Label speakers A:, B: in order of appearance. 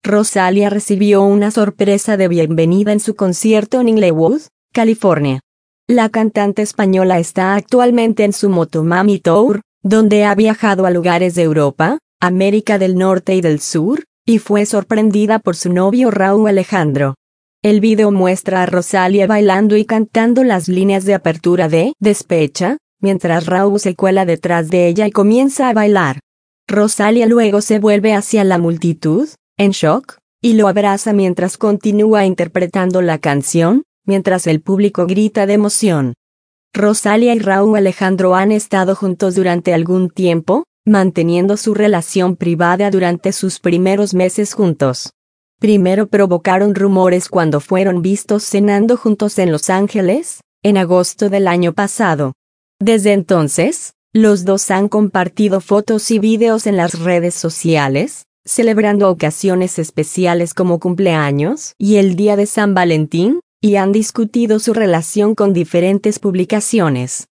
A: Rosalía recibió una sorpresa de bienvenida en su concierto en Inglewood, California. La cantante española está actualmente en su Motomami Tour, donde ha viajado a lugares de Europa, América del Norte y del Sur, y fue sorprendida por su novio Rauw Alejandro. El video muestra a Rosalía bailando y cantando las líneas de apertura de Despecha, mientras Rauw se cuela detrás de ella y comienza a bailar. Rosalía luego se vuelve hacia la multitud, en shock, y lo abraza mientras continúa interpretando la canción, mientras el público grita de emoción. Rosalía y Rauw Alejandro han estado juntos durante algún tiempo, manteniendo su relación privada durante sus primeros meses juntos. Primero provocaron rumores cuando fueron vistos cenando juntos en Los Ángeles, en agosto del año pasado. Desde entonces, los dos han compartido fotos y videos en las redes sociales, celebrando ocasiones especiales como cumpleaños y el Día de San Valentín, y han discutido su relación con diferentes publicaciones.